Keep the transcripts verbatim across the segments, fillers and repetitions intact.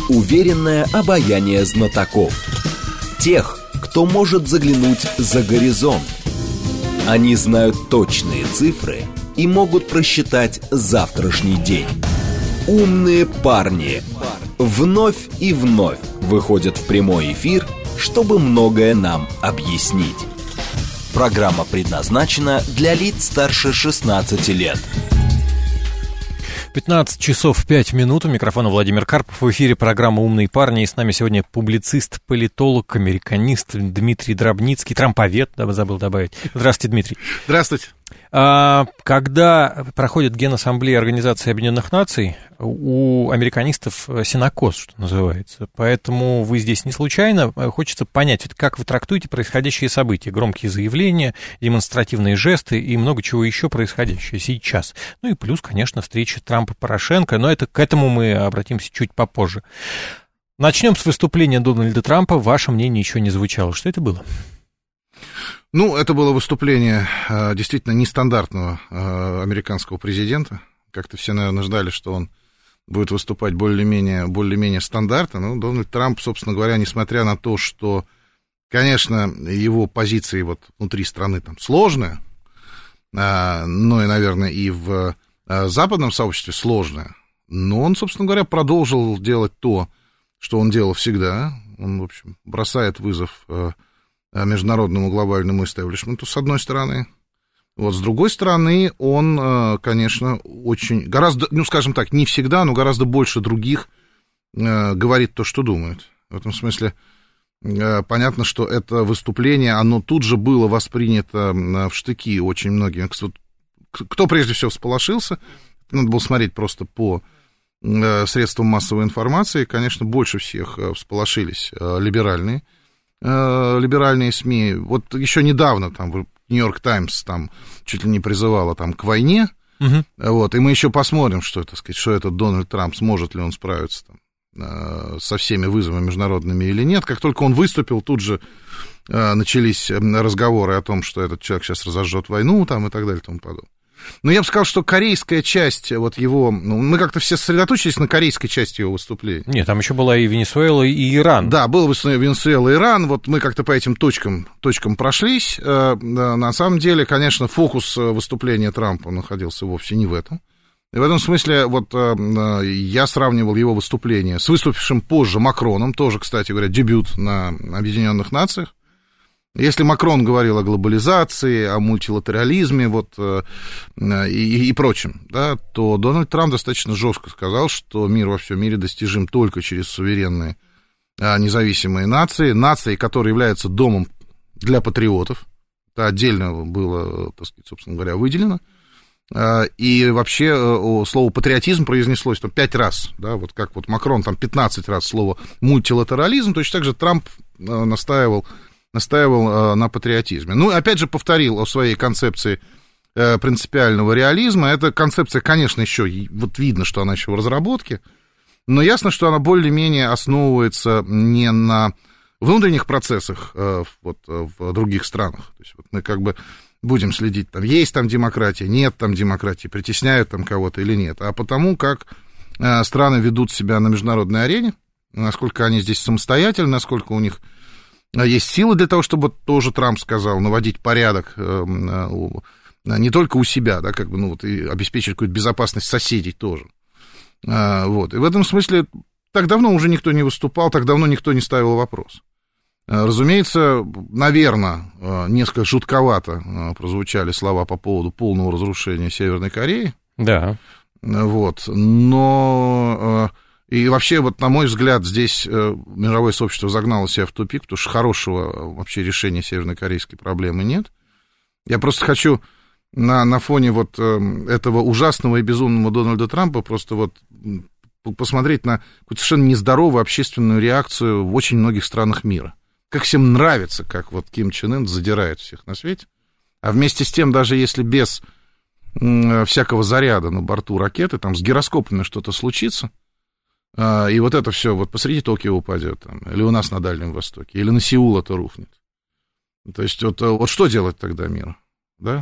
Уверенное обаяние знатоков. Тех, кто может заглянуть за горизонт. Они знают точные цифры и могут просчитать завтрашний день. Умные парни вновь и вновь выходят в прямой эфир, чтобы многое нам объяснить. Программа предназначена для лиц старше шестнадцати лет. пятнадцать часов пять минут. У микрофона Владимир Карпов. В эфире программа «Умные парни». И с нами сегодня публицист, политолог, американист Дмитрий Дробницкий. Трамповед, да, забыл добавить. Здравствуйте, Дмитрий. Здравствуйте. А, когда проходит Генассамблея Организации Объединенных Наций, у американистов синокос, что называется. Поэтому вы здесь не случайно. Хочется понять, как вы трактуете происходящие события. Громкие заявления, демонстративные жесты и много чего еще происходящее сейчас. Ну и плюс, конечно, встреча Трампа-Порошенко. Но это, к этому мы обратимся чуть попозже. Начнем с выступления Дональда Трампа. Ваше мнение еще не звучало. Что это было? Ну, это было выступление э, действительно нестандартного э, американского президента. Как-то все, наверное, ждали, что он будет выступать более-менее, более-менее стандартно. Но Дональд Трамп, собственно говоря, несмотря на то, что, конечно, его позиции вот внутри страны там сложная, э, но и, наверное, и в э, западном сообществе сложная, но он, собственно говоря, продолжил делать то, что он делал всегда. Он, в общем, бросает вызов э, международному глобальному истеблишменту, с одной стороны. Вот, с другой стороны, он, конечно, очень, гораздо, ну, скажем так, не всегда, но гораздо больше других говорит то, что думает. В этом смысле понятно, что это выступление, оно тут же было воспринято в штыки очень многими. Кто прежде всего всполошился, надо было смотреть просто по средствам массовой информации, конечно, больше всех всполошились либеральные. либеральные СМИ. Вот еще недавно там Нью-Йорк Таймс там чуть ли не призывала там к войне. Uh-huh. Вот, и мы еще посмотрим, что это, сказать, что этот Дональд Трамп, сможет ли он справиться там со всеми вызовами международными или нет. Как только он выступил, тут же начались разговоры о том, что этот человек сейчас разожжет войну там и так далее и тому подобное. Но я бы сказал, что корейская часть вот его... Ну, мы как-то все сосредоточились на корейской части его выступления. Нет, там еще была и Венесуэла, и Иран. Да, было Венесуэла и Иран. Вот мы как-то по этим точкам, точкам прошлись. На самом деле, конечно, фокус выступления Трампа находился вовсе не в этом. И в этом смысле вот я сравнивал его выступление с выступившим позже Макроном, тоже, кстати говоря, дебют на Объединенных Нациях. Если Макрон говорил о глобализации, о мультилатерализме вот, и, и прочем, да, то Дональд Трамп достаточно жестко сказал, что мир во всем мире достижим только через суверенные независимые нации, нации, которые являются домом для патриотов. Это отдельно было, так сказать, собственно говоря, выделено. И вообще слово патриотизм произнеслось там пять раз, да, вот как вот Макрон там пятнадцать раз слово мультилатерализм, точно так же Трамп настаивал настаивал э, на патриотизме. Ну, опять же, повторил о своей концепции э, принципиального реализма. Эта концепция, конечно, еще, вот видно, что она еще в разработке, но ясно, что она более-менее основывается не на внутренних процессах э, вот, в других странах. То есть вот мы как бы будем следить, там, есть там демократия, нет там демократии, притесняют там кого-то или нет, а потому как э, страны ведут себя на международной арене, насколько они здесь самостоятельны, насколько у них есть силы для того, чтобы, тоже Трамп сказал, наводить порядок не только у себя, да, как бы, ну, вот, и обеспечить какую-то безопасность соседей тоже. Вот. И в этом смысле так давно уже никто не выступал, так давно никто не ставил вопрос. Разумеется, наверное, несколько жутковато прозвучали слова по поводу полного разрушения Северной Кореи. Да. Вот. Но... И вообще, вот, на мой взгляд, здесь э, мировое сообщество загнало себя в тупик, потому что хорошего вообще решения севернокорейской проблемы нет. Я просто хочу на, на фоне вот э, этого ужасного и безумного Дональда Трампа просто вот посмотреть на какую-то совершенно нездоровую общественную реакцию в очень многих странах мира. Как всем нравится, как вот Ким Чен Ын задирает всех на свете. А вместе с тем, даже если без э, всякого заряда на борту ракеты, там с гироскопами что-то случится, и вот это все вот посреди Токио упадет, там, или у нас на Дальнем Востоке, или на Сеул это рухнет. То есть вот, вот что делать тогда миру? Да?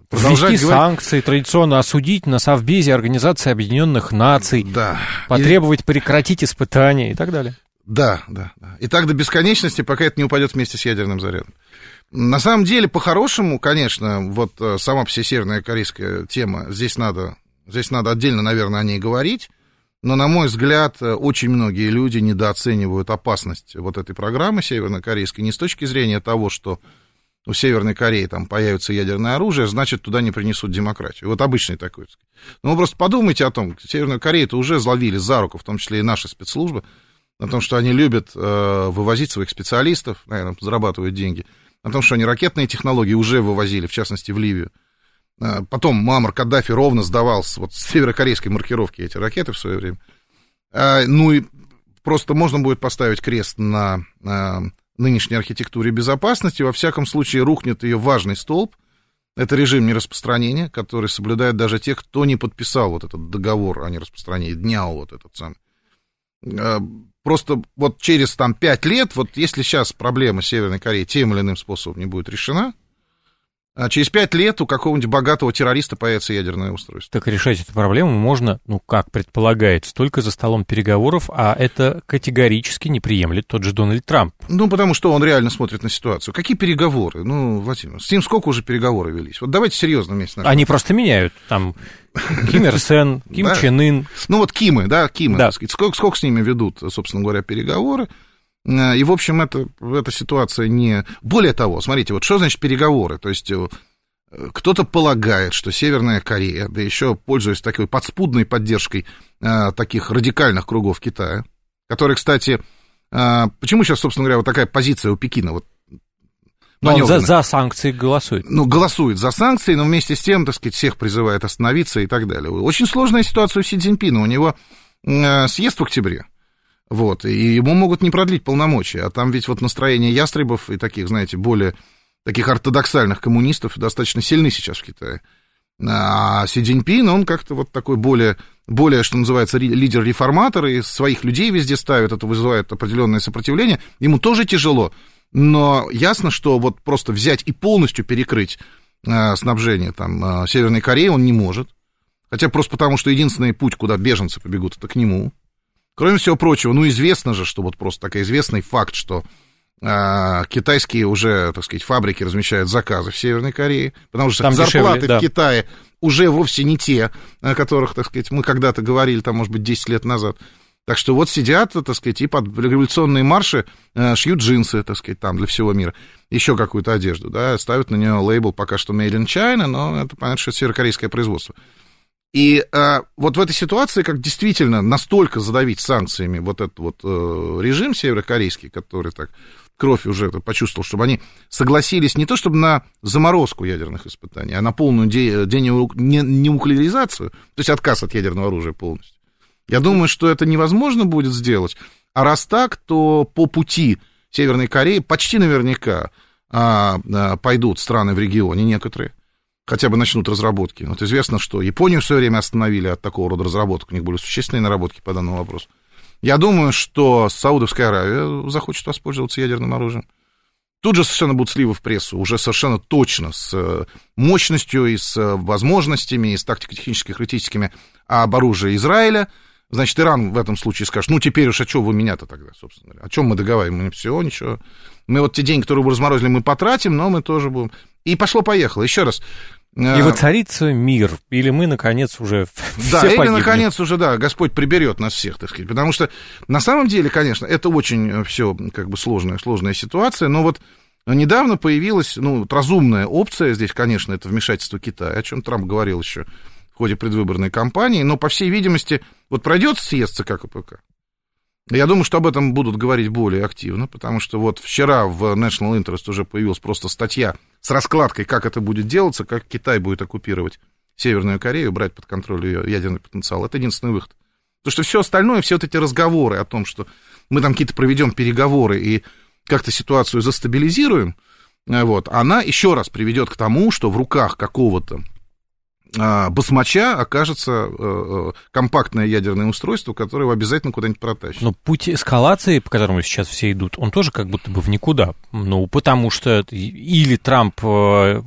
ввести санкции, традиционно осудить на Совбезе Организации Объединенных Наций, да. потребовать и... прекратить испытания и так далее. Да, да, да. И так до бесконечности, пока это не упадет вместе с ядерным зарядом. На самом деле, по-хорошему, конечно, вот сама по себе северно-корейская тема, здесь надо, здесь надо отдельно, наверное, о ней говорить, но, на мой взгляд, очень многие люди недооценивают опасность вот этой программы северно-корейской не с точки зрения того, что у Северной Кореи там появится ядерное оружие, значит, туда не принесут демократию. Вот обычный такой. Ну, вы просто подумайте о том, Северную Корею-то уже зловили за руку, в том числе и наши спецслужбы, о том, что они любят э, вывозить своих специалистов, наверное, зарабатывают деньги, о том, что они ракетные технологии уже вывозили, в частности, в Ливию. Э, потом Муаммар Каддафи ровно сдавал с, вот, с северокорейской маркировки эти ракеты в свое время. Э, ну и просто можно будет поставить крест на... Э, нынешней архитектуре безопасности, во всяком случае, рухнет ее важный столб. Это режим нераспространения, который соблюдает даже те, кто не подписал вот этот договор о нераспространении, дняу вот этот самый. Просто вот через там пять лет, вот если сейчас проблема Северной Кореи тем или иным способом не будет решена, а через пять лет у какого-нибудь богатого террориста появится ядерное устройство. Так решать эту проблему можно, ну, как предполагается, только за столом переговоров, а это категорически не приемлет тот же Дональд Трамп. Ну, потому что он реально смотрит на ситуацию. Какие переговоры? Ну, Владимир, с ним сколько уже переговоры велись? Вот давайте серьезно вместе. Они просто меняют, там, Ким Ир Сен, Ким Чен Ын. Ну, вот Кимы, да, Кимы, так сказать. Сколько, сколько с ними ведут, собственно говоря, переговоры? И, в общем, это, эта ситуация не... Более того, смотрите, вот что значит переговоры? То есть кто-то полагает, что Северная Корея, да еще пользуясь такой подспудной поддержкой э, таких радикальных кругов Китая, которые, кстати, э, почему сейчас, собственно говоря, вот такая позиция у Пекина? Вот, но он за, за санкции голосует. Ну, голосует за санкции, но вместе с тем, так сказать, всех призывает остановиться и так далее. Очень сложная ситуация у Си Цзиньпина. У него э, съезд в октябре. Вот, и ему могут не продлить полномочия, а там ведь вот настроение ястребов и таких, знаете, более таких ортодоксальных коммунистов достаточно сильны сейчас в Китае. А Си Цзиньпин, он как-то вот такой более, более, что называется, лидер-реформатор, и своих людей везде ставит, это вызывает определенное сопротивление, ему тоже тяжело, но ясно, что вот просто взять и полностью перекрыть а, снабжение там а, Северной Кореи он не может, хотя просто потому, что единственный путь, куда беженцы побегут, это к нему. Кроме всего прочего, ну, известно же, что вот просто такой известный факт, что э, китайские уже, так сказать, фабрики размещают заказы в Северной Корее, потому что там зарплаты дешевле, да. В Китае уже вовсе не те, о которых, так сказать, мы когда-то говорили, там, может быть, десять лет назад. Так что вот сидят, так сказать, и под революционные марши э, шьют джинсы, так сказать, там, для всего мира, еще какую-то одежду, да, ставят на нее лейбл пока что Made in China, но это, понятно, что это северокорейское производство. И э, вот в этой ситуации, как действительно настолько задавить санкциями вот этот вот э, режим северокорейский, который так кровь уже почувствовал, чтобы они согласились не то чтобы на заморозку ядерных испытаний, а на полную де- денеуклеаризацию, то есть отказ от ядерного оружия полностью. Я думаю, что это невозможно будет сделать. А раз так, то по пути Северной Кореи почти наверняка а, а, пойдут страны в регионе некоторые, хотя бы начнут разработки. Вот известно, что Японию в свое время остановили от такого рода разработок, у них были существенные наработки по данному вопросу. Я думаю, что Саудовская Аравия захочет воспользоваться ядерным оружием. Тут же совершенно будут сливы в прессу, уже совершенно точно, с мощностью и с возможностями, и с тактико-техническими характеристиками об оружии Израиля. Значит, Иран в этом случае скажет, ну, теперь уж, а что вы меня-то тогда, собственно говоря? О чем мы договариваем? Все, ничего. Мы вот те деньги, которые вы разморозили, мы потратим, но мы тоже будем... И пошло-поехало. Еще раз. И воцарится мир, или мы, наконец, уже да, все или, погибнем. наконец, уже, да, Господь приберет нас всех, так сказать. Потому что, на самом деле, конечно, это очень все как бы сложная, сложная ситуация, но вот недавно появилась, ну, вот разумная опция здесь, конечно, это вмешательство Китая, о чем Трамп говорил еще в ходе предвыборной кампании, но, по всей видимости, вот пройдет съезд ЦК КПК. Я думаю, что об этом будут говорить более активно, потому что вот вчера в National Interest уже появилась просто статья с раскладкой, как это будет делаться, как Китай будет оккупировать Северную Корею, брать под контроль ее ядерный потенциал. Это единственный выход. Потому что все остальное, все вот эти разговоры о том, что мы там какие-то проведем переговоры и как-то ситуацию застабилизируем, вот, она еще раз приведет к тому, что в руках какого-то басмача окажется э, компактное ядерное устройство, которое его обязательно куда-нибудь протащит. Но путь эскалации, по которому сейчас все идут, он тоже как будто бы в никуда. Ну, потому что или Трамп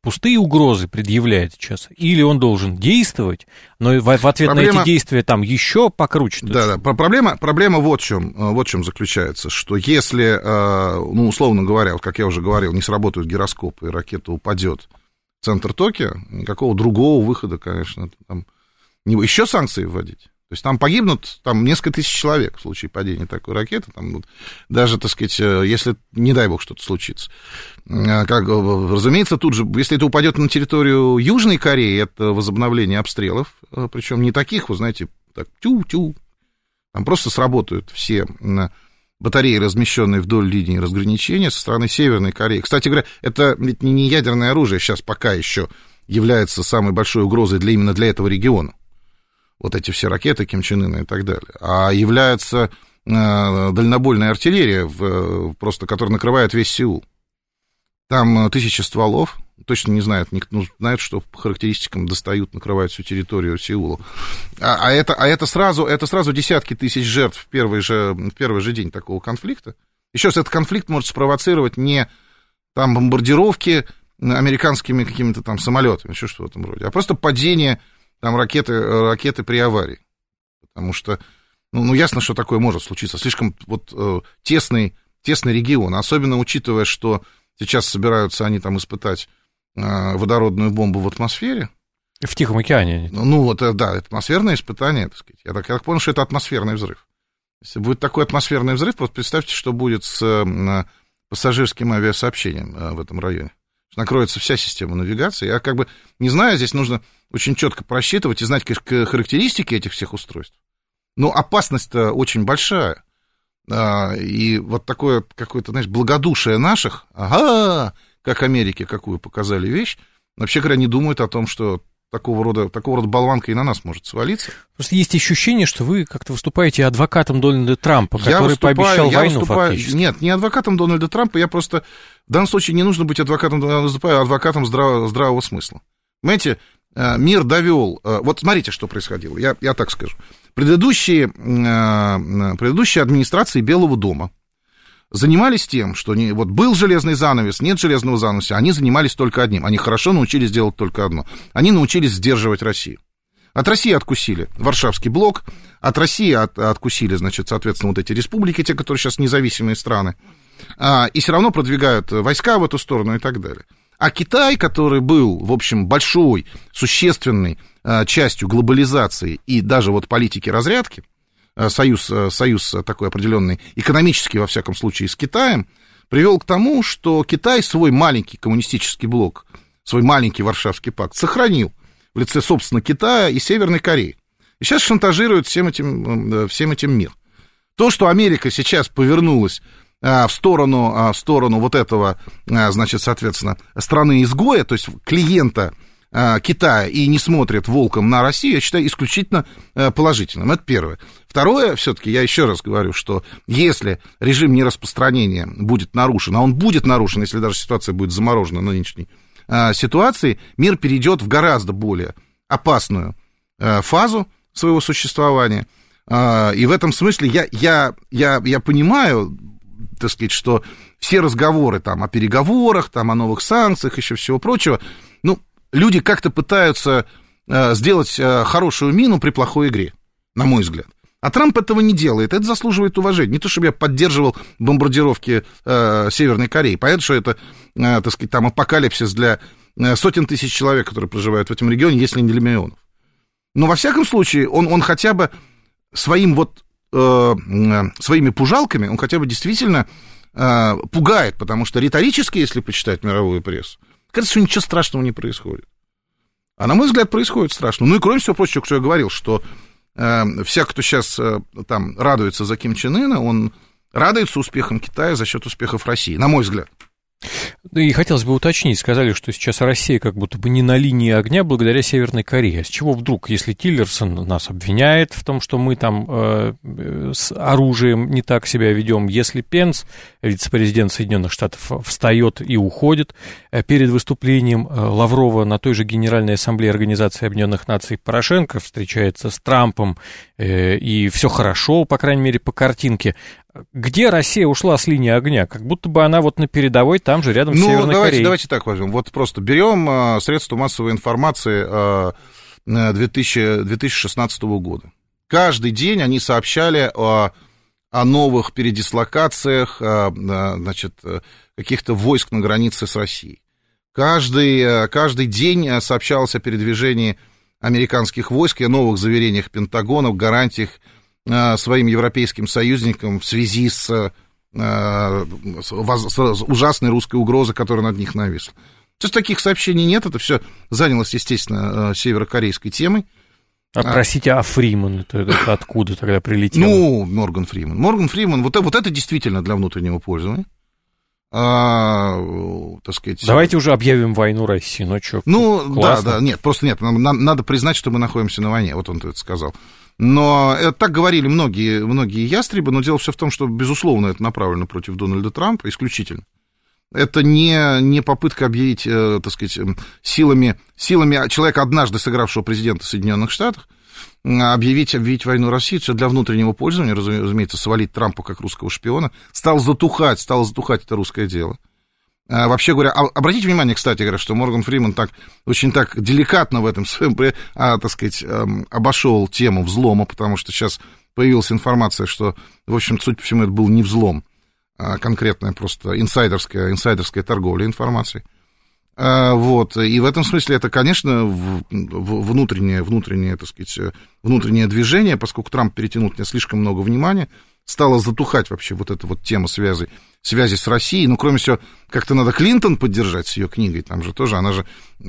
пустые угрозы предъявляет сейчас, или он должен действовать, но в, в ответ проблема... на эти действия там еще покруче? Да, да, проблема, проблема вот в чем, вот в чем заключается, что если, ну, условно говоря, вот как я уже говорил, не сработают гироскопы, и ракета упадет в центр Токио, никакого другого выхода, конечно, там, не... еще санкции вводить. То есть там погибнут там, несколько тысяч человек в случае падения такой ракеты. Там, вот, даже, так сказать, если, не дай бог, что-то случится. Как, разумеется, тут же, если это упадет на территорию Южной Кореи, это возобновление обстрелов, причем не таких, вы знаете, так, тю-тю. Там просто сработают все батареи, размещенные вдоль линии разграничения со стороны Северной Кореи. Кстати говоря, это ведь не ядерное оружие сейчас пока еще является самой большой угрозой для, именно для этого региона. Вот эти все ракеты Ким Чен Ына и так далее, а является э, дальнобойная артиллерия, в, просто, которая накрывает весь Сеул. Там тысячи стволов, точно не знают, никто знает, что по характеристикам достают, накрывают всю территорию Сеула. А, а, это, а это, сразу, это сразу десятки тысяч жертв в первый же, в первый же день такого конфликта. Еще раз, этот конфликт может спровоцировать не там, бомбардировки американскими какими-то там самолетами, еще что в этом роде, а просто падение там ракеты, ракеты при аварии. Потому что, ну, ну ясно, что такое может случиться. Слишком вот э, тесный, тесный регион, особенно учитывая, что сейчас собираются они там испытать э, водородную бомбу в атмосфере. В Тихом океане. Ну, ну вот, да, атмосферное испытание, так сказать. Я так, я так понял, что это атмосферный взрыв. Если будет такой атмосферный взрыв, вот представьте, что будет с э, пассажирским авиасообщением э, в этом районе. Накроется вся система навигации. Я как бы не знаю, здесь нужно очень четко просчитывать и знать характеристики этих всех устройств. Но опасность-то очень большая. И вот такое какое-то, знаешь, благодушие наших, ага, как Америке, какую показали вещь, вообще говоря, не думают о том, что такого рода, такого рода болванка и на нас может свалиться. Просто есть ощущение, что вы как-то выступаете адвокатом Дональда Трампа, который я выступаю, пообещал я войну выступаю, фактически. Нет, не адвокатом Дональда Трампа, я просто... В данном случае не нужно быть адвокатом, я выступаю адвокатом здравого, здравого смысла. Понимаете, мир довел... Вот смотрите, что происходило, я, я так скажу. Предыдущие, предыдущие администрации Белого дома занимались тем, что не, вот был железный занавес, нет железного занавеса, они занимались только одним. Они хорошо научились делать только одно. Они научились сдерживать Россию. От России откусили Варшавский блок, от России от, откусили, значит, соответственно, вот эти республики, те, которые сейчас независимые страны, а, и все равно продвигают войска в эту сторону и так далее. А Китай, который был, в общем, большой, существенной а, частью глобализации и даже вот политики разрядки, Союз, союз такой определенный, экономический, во всяком случае, с Китаем, привел к тому, что Китай свой маленький коммунистический блок, свой маленький Варшавский пакт сохранил в лице, собственно, Китая и Северной Кореи. И сейчас шантажирует всем этим, всем этим мир. То, что Америка сейчас повернулась в сторону, в сторону вот этого, значит, соответственно, страны-изгоя, то есть клиента Китая, и не смотрит волком на Россию, я считаю исключительно положительным. Это первое. Второе, все-таки я еще раз говорю, что если режим нераспространения будет нарушен, а он будет нарушен, если даже ситуация будет заморожена нынешней ситуации, мир перейдет в гораздо более опасную фазу своего существования. И в этом смысле я, я, я, я понимаю, так сказать, что все разговоры там о переговорах, там, о новых санкциях, еще всего прочего, ну, люди как-то пытаются э, сделать э, хорошую мину при плохой игре, на мой взгляд. А Трамп этого не делает, это заслуживает уважения. Не то, чтобы я поддерживал бомбардировки э, Северной Кореи. Понятно, что это, э, так сказать, там апокалипсис для э, сотен тысяч человек, которые проживают в этом регионе, если не для миллионов. Но, во всяком случае, он, он хотя бы своим вот, э, э, своими пужалками, он хотя бы действительно э, пугает, потому что риторически, если почитать мировую прессу, кажется, что ничего страшного не происходит. А на мой взгляд, происходит страшно. Ну и кроме всего прочего, что я говорил, что э, вся, кто сейчас э, там радуется за Ким Чен Ына, он радуется успехам Китая за счет успехов России, на мой взгляд. И хотелось бы уточнить, сказали, что сейчас Россия как будто бы не на линии огня благодаря Северной Корее. С чего вдруг, если Тиллерсон нас обвиняет в том, что мы там э, с оружием не так себя ведем, если Пенс, вице-президент Соединенных Штатов, встает и уходит э, перед выступлением э, Лаврова на той же Генеральной Ассамблее Организации Объединенных Наций, Порошенко встречается с Трампом, э, и все хорошо, по крайней мере, по картинке. где Россия ушла с линии огня? Как будто бы она вот на передовой, там же, рядом с ну, Северной давайте, Кореей. давайте так возьмем. Вот просто берем а, средства массовой информации а, две тысячи шестнадцатого года. Каждый день они сообщали о, о новых передислокациях, о, о, значит, каких-то войск на границе с Россией. Каждый, каждый день сообщалось о передвижении американских войск и о новых заверениях Пентагона, в гарантиях своим европейским союзникам в связи с, с, с ужасной русской угрозой, которая над них нависла. То есть таких сообщений нет, это все занялось, естественно, северокорейской темой. А, а простите, а Фриман это, это откуда тогда прилетел? Ну, Морган Фриман. Морган Фриман, вот, вот это действительно для внутреннего пользования. А, так сказать... Давайте уже объявим войну России, ну что, Ну, классно. да, да, нет, просто нет, нам, надо признать, что мы находимся на войне, вот он это сказал. Но это, так говорили многие, многие ястребы, но дело все в том, что, безусловно, это направлено против Дональда Трампа исключительно. Это не, не попытка объявить, э, так сказать, силами, силами человека, однажды сыгравшего президента Соединенных Штатов, объявить, объявить войну России, все для внутреннего пользования, разумеется, свалить Трампа как русского шпиона. Стало затухать, стало затухать это русское дело. А, вообще говоря, а, обратите внимание, кстати говоря, что Морган Фриман так, очень так деликатно в этом своем, а, так сказать, обошел тему взлома, потому что сейчас появилась информация, что, в общем, судя по всему, это был не взлом, а конкретная просто инсайдерская, инсайдерская торговля информацией. А, вот, и в этом смысле это, конечно, в, в, внутреннее, внутреннее, так сказать, внутреннее движение, поскольку Трамп перетянул на слишком много внимания, стала затухать вообще вот эта вот тема связи, связи с Россией. Ну, кроме всего, как-то надо Клинтон поддержать с ее книгой, там же тоже, она же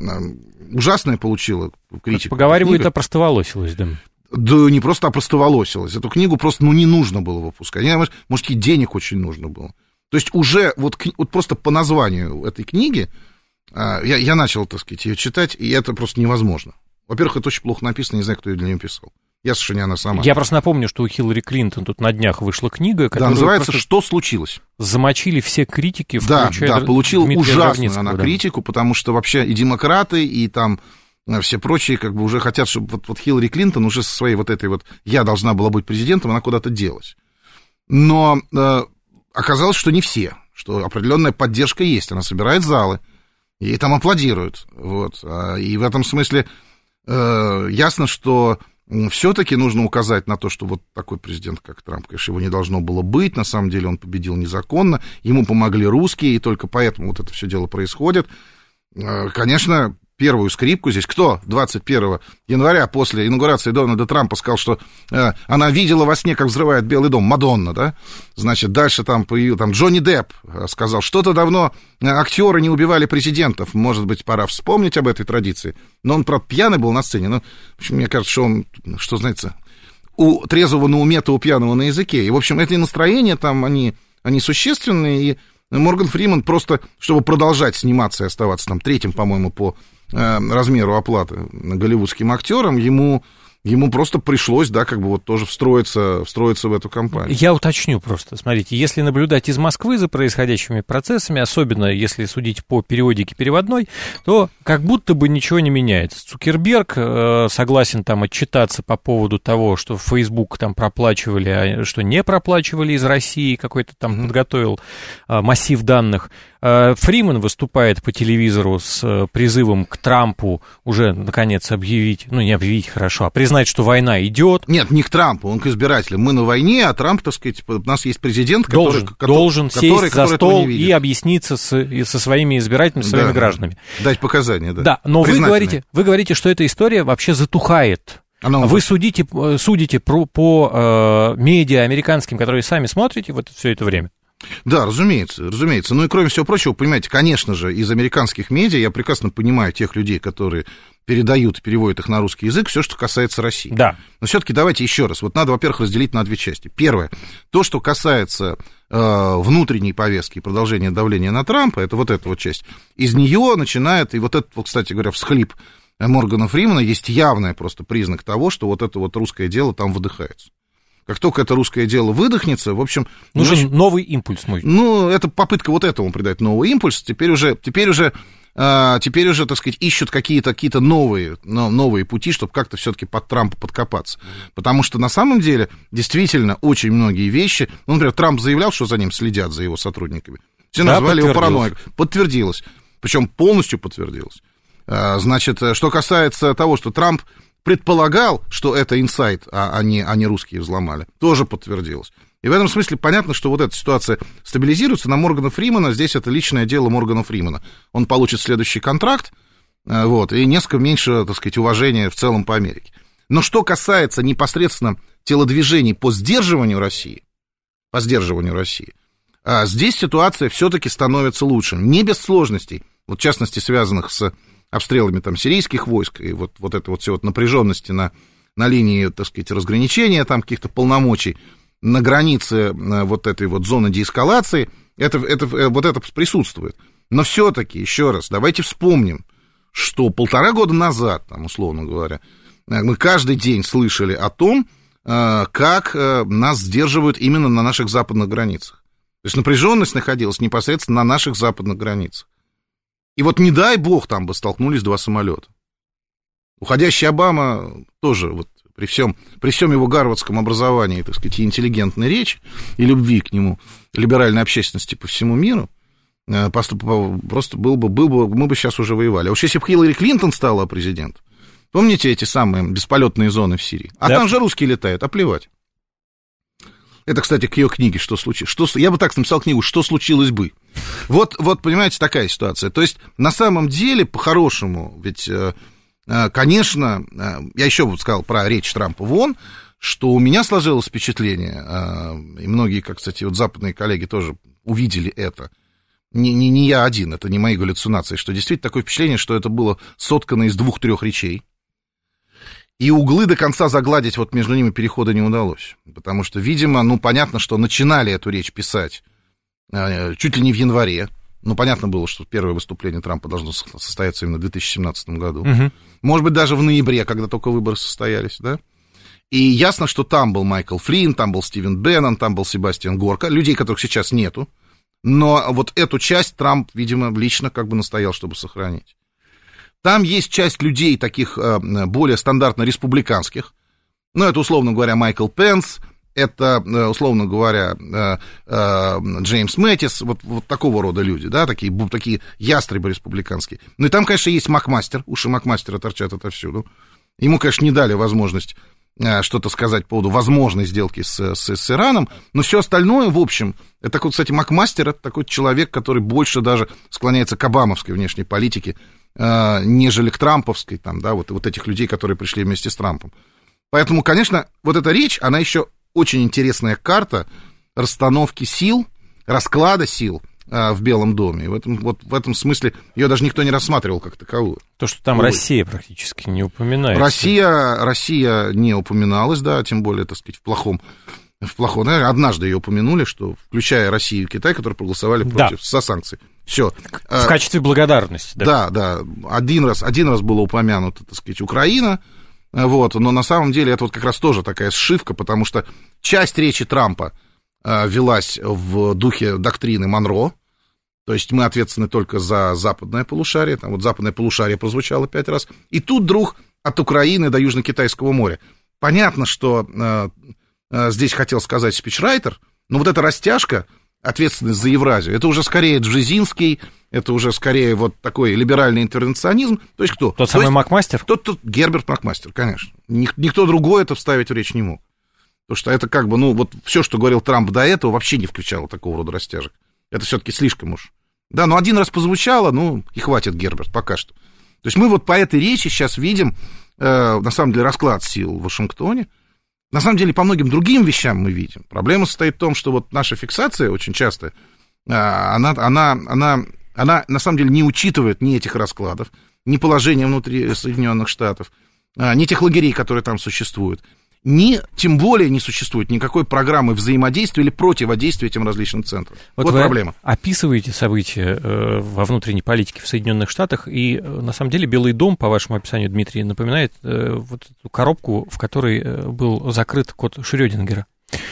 ужасная получила критику. Поговаривают, опростоволосилась, да. Да не просто опростоволосилась, эту книгу просто, ну, не нужно было выпускать. Может, может, ей денег очень нужно было. То есть уже вот, вот просто по названию этой книги я, я начал, так сказать, ее читать, и это просто невозможно. Во-первых, это очень плохо написано, не знаю, кто ее для нее писал. Ясно, что не она сама. Я просто напомню, что у Хиллари Клинтон тут на днях вышла книга, которая... Да, называется «Что случилось?». Замочили все критики, да, включая да, получила Дмитрия ужасную Жарницкого, она да. критику, потому что вообще и демократы, и там все прочие как бы уже хотят, чтобы вот, вот Хиллари Клинтон уже со своей вот этой вот «я должна была быть президентом», она куда-то делась. Но э, оказалось, что не все, что определенная поддержка есть, она собирает залы, ей там аплодируют, вот, и в этом смысле э, ясно, что все-таки нужно указать на то, что вот такой президент, как Трамп, конечно, его не должно было быть, на самом деле он победил незаконно, ему помогли русские, и только поэтому вот это все дело происходит. Э, конечно, первую скрипку здесь кто двадцать первого января после инаугурации Дональда Трампа сказал, что э, она видела во сне, как взрывает Белый дом, Мадонна, да? Значит, дальше там появился, там Джонни Депп сказал, что-то давно актеры не убивали президентов, может быть, пора вспомнить об этой традиции. Но он, правда, пьяный был на сцене, но, в общем, мне кажется, что он, что, знаете, у трезвого на уме, то у пьяного на языке. И, в общем, эти настроения там, они, они существенные, и Морган Фриман просто, чтобы продолжать сниматься и оставаться там третьим, по-моему, по размеру оплаты голливудским актерам, ему, ему просто пришлось, да, как бы вот тоже встроиться, встроиться в эту компанию. Я уточню просто, смотрите, если наблюдать из Москвы за происходящими процессами, особенно если судить по периодике переводной, то как будто бы ничего не меняется. Цукерберг э, согласен там отчитаться по поводу того, что Facebook там проплачивали, а что не проплачивали из России, какой-то там mm-hmm. подготовил э, массив данных. Фриман выступает по телевизору с призывом к Трампу уже, наконец, объявить, ну, не объявить хорошо, а признать, что война идет. Нет, не к Трампу, он к избирателям. Мы на войне, а Трамп, так сказать, у нас есть президент, который... Должен, который, должен который, сесть который за стол и объясниться с, и со своими избирателями, со своими да, гражданами. Дать показания, да. Да, но вы говорите, вы говорите, что эта история вообще затухает. Она вы судите, судите про, по э, медиа американским, которые сами смотрите вот все это время. Да, разумеется, разумеется. Ну и кроме всего прочего, понимаете, конечно же, из американских медиа я прекрасно понимаю тех людей, которые передают, переводят их на русский язык, все, что касается России. Да. Но все-таки давайте еще раз. Вот надо, во-первых, разделить на две части. Первое, то, что касается э, внутренней повестки и продолжения давления на Трампа, это вот эта вот часть. Из нее начинает, и вот этот, вот, кстати говоря, всхлип Моргана Фримана есть явный просто признак того, что вот это вот русское дело там выдыхается. Как только это русское дело выдохнется, в общем... Нужен очень... новый импульс. Мой. Ну, это попытка вот этому придать новый импульс. Теперь уже, теперь уже теперь уже, так сказать, ищут какие-то, какие-то новые, новые пути, чтобы как-то все-таки под Трампа подкопаться. Потому что на самом деле действительно очень многие вещи... Ну, например, Трамп заявлял, что за ним следят, за его сотрудниками. Все да, назвали его параноиком. Подтвердилось. Причем полностью подтвердилось. Значит, что касается того, что Трамп предполагал, что это инсайд, а не, а не русские взломали, тоже подтвердилось. И в этом смысле понятно, что вот эта ситуация стабилизируется. На Моргана Фримана здесь это личное дело Моргана Фримана. Он получит следующий контракт, вот, и несколько меньше, так сказать, уважения в целом по Америке. Но что касается непосредственно телодвижений по сдерживанию России, по сдерживанию России, здесь ситуация все-таки становится лучше. Не без сложностей, вот в частности, связанных с обстрелами там сирийских войск и вот, вот это вот все вот напряженности на, на линии, так сказать, разграничения там каких-то полномочий, на границе вот этой вот зоны деэскалации, это, это, вот это присутствует. Но все-таки, еще раз, давайте вспомним, что полтора года назад, там, условно говоря, мы каждый день слышали о том, как нас сдерживают именно на наших западных границах. То есть напряженность находилась непосредственно на наших западных границах. И вот не дай бог там бы столкнулись два самолета. Уходящий Обама тоже вот при всем, при всем его гарвардском образовании, так сказать, и интеллигентной речи, и любви к нему, либеральной общественности по всему миру, просто, просто был бы, был бы, мы бы сейчас уже воевали. А уж если бы Хиллари Клинтон стала президентом, помните эти самые бесполетные зоны в Сирии? А да. Там же русские летают, а плевать. Это, кстати, к ее книге «Что случилось?». Что, я бы так написал книгу «Что случилось бы?». Вот, вот, понимаете, такая ситуация. То есть, на самом деле, по-хорошему, ведь... Конечно, я еще бы сказал про речь Трампа в ООН, что у меня сложилось впечатление, и многие, как, кстати, вот западные коллеги тоже увидели это, не, не, не я один, это не мои галлюцинации, что действительно такое впечатление, что это было соткано из двух-трех речей, и углы до конца загладить вот между ними перехода не удалось, потому что, видимо, ну, понятно, что начинали эту речь писать чуть ли не в январе. Ну, понятно было, что первое выступление Трампа должно состояться именно в две тысячи семнадцатом году. Угу. Может быть, даже в ноябре, когда только выборы состоялись, да? И ясно, что там был Майкл Флинн, там был Стивен Беннон, там был Себастьян Горка, людей, которых сейчас нету. Но вот эту часть Трамп, видимо, лично как бы настоял, чтобы сохранить. Там есть часть людей таких более стандартно республиканских. Ну, это, условно говоря, Майкл Пенс, это, условно говоря, Джеймс Мэттис, вот, вот такого рода люди, да, такие, такие ястребы республиканские. Ну, и там, конечно, есть Макмастер, уши Макмастера торчат отовсюду. Ему, конечно, не дали возможность что-то сказать по поводу возможной сделки с, с, с Ираном, но все остальное, в общем, это такой, кстати, Макмастер, это такой человек, который больше даже склоняется к обамовской внешней политике, нежели к трамповской, там, да, вот, вот этих людей, которые пришли вместе с Трампом. Поэтому, конечно, вот эта речь, она еще очень интересная карта расстановки сил, расклада сил а, в Белом доме. И в этом, вот, в этом смысле ее даже никто не рассматривал как таковую. То, что там Ой. Россия практически не упоминается. Россия, Россия не упоминалась, да, тем более, так сказать, в плохом... В плохом, наверное, однажды ее упомянули, что включая Россию и Китай, которые проголосовали против, да. за санкции. Все. В качестве благодарности. Да, да. да. Один раз, один раз было упомянуто, так сказать, Украина. Вот, но на самом деле это вот как раз тоже такая сшивка, потому что часть речи Трампа э, велась в духе доктрины Монро, то есть мы ответственны только за западное полушарие, там вот западное полушарие прозвучало пять раз, и тут вдруг от Украины до Южно-Китайского моря. Понятно, что э, э, здесь хотел сказать спичрайтер, но вот эта растяжка, ответственность за Евразию, это уже скорее Джезинский, это уже скорее вот такой либеральный интервенционизм. То есть кто? Тот То самый есть, Макмастер? Тот, тот Герберт Макмастер, конечно. Ник, никто другой это вставить в речь не мог. Потому что это как бы, ну, вот все, что говорил Трамп до этого, вообще не включало такого рода растяжек. Это все-таки слишком уж. Да, но один раз прозвучало, ну, и хватит, Герберт, пока что. То есть мы вот по этой речи сейчас видим, э, на самом деле, расклад сил в Вашингтоне. На самом деле, по многим другим вещам мы видим. Проблема состоит в том, что вот наша фиксация очень часто, э, она, она, она, она на самом деле не учитывает ни этих раскладов, ни положения внутри Соединенных Штатов, э, ни тех лагерей, которые там существуют. Ни, тем более не существует никакой программы взаимодействия или противодействия этим различным центрам. Вот, вот вы проблема. Описываете события э, во внутренней политике в Соединенных Штатах, и э, на самом деле Белый дом, по вашему описанию, Дмитрий, напоминает э, вот эту коробку, в которой э, был закрыт код Шрёдингера.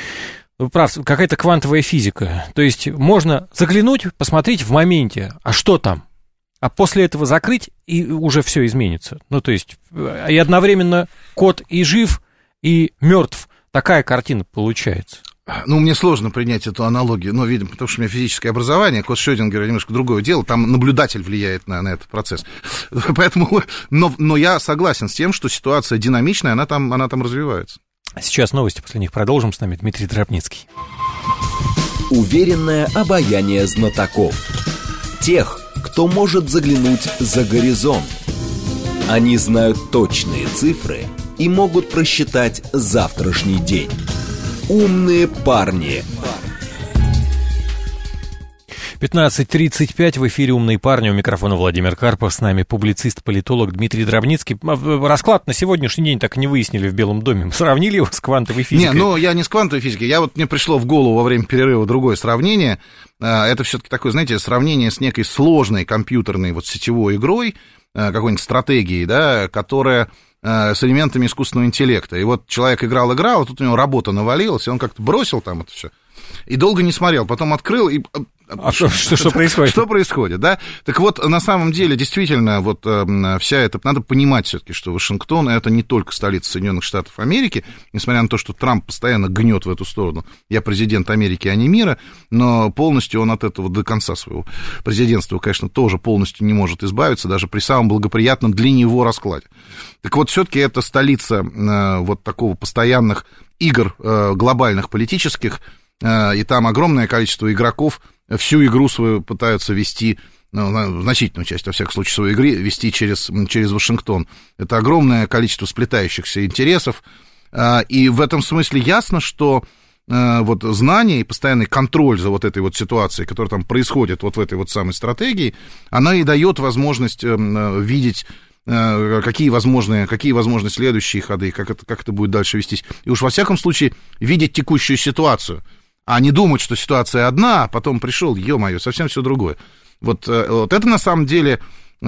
Вы прав, какая-то квантовая физика. То есть можно заглянуть, посмотреть в моменте, а что там? а после этого закрыть, и уже все изменится. Ну, то есть, и одновременно кот и жив, и мертв. Такая картина получается. Ну, мне сложно принять эту аналогию, но, видимо, потому что у меня физическое образование, код Шрёдингера немножко другое дело, там наблюдатель влияет на, на этот процесс. Поэтому, но, но я согласен с тем, что ситуация динамичная, она там, она там развивается. Сейчас новости, после них продолжим. С нами Дмитрий Дробницкий. Уверенное обаяние знатоков. Тех, кто может заглянуть за горизонт. Они знают точные цифры и могут просчитать завтрашний день. Умные парни. пятнадцать тридцать пять, в эфире «Умные парни», у микрофона Владимир Карпов, с нами публицист-политолог Дмитрий Дробницкий. Расклад на сегодняшний день так и не выяснили в Белом доме. Мы сравнили его с квантовой физикой. Не, ну я не с квантовой физикой, я вот, мне пришло в голову во время перерыва другое сравнение. Это все-таки такое, знаете, сравнение с некой сложной компьютерной вот сетевой игрой, какой-нибудь стратегией, да, которая с элементами искусственного интеллекта. И вот человек играл-играл, а тут у него работа навалилась, и он как-то бросил там это все. И долго не смотрел, потом открыл и... А что, что, что происходит? Что происходит, да? Так вот, на самом деле, действительно, вот вся эта... Надо понимать все-таки, что Вашингтон — это не только столица Соединенных Штатов Америки, несмотря на то, что Трамп постоянно гнет в эту сторону. Я президент Америки, а не мира, но полностью он от этого до конца своего президентства, конечно, тоже полностью не может избавиться, даже при самом благоприятном для него раскладе. Так вот, все-таки это столица вот такого постоянных игр глобальных политических, и там огромное количество игроков всю игру свою пытаются вести, ну, значительную часть, во всяком случае, своей игры вести через, через Вашингтон. Это огромное количество сплетающихся интересов, и в этом смысле ясно, что вот знание и постоянный контроль за вот этой вот ситуацией, которая там происходит вот в этой вот самой стратегии, она и дает возможность видеть, какие возможны, какие возможны следующие ходы, как это, как это будет дальше вестись. И уж во всяком случае видеть текущую ситуацию, а не думать, что ситуация одна, а потом пришел, ё-моё, совсем все другое. Вот, вот это на самом деле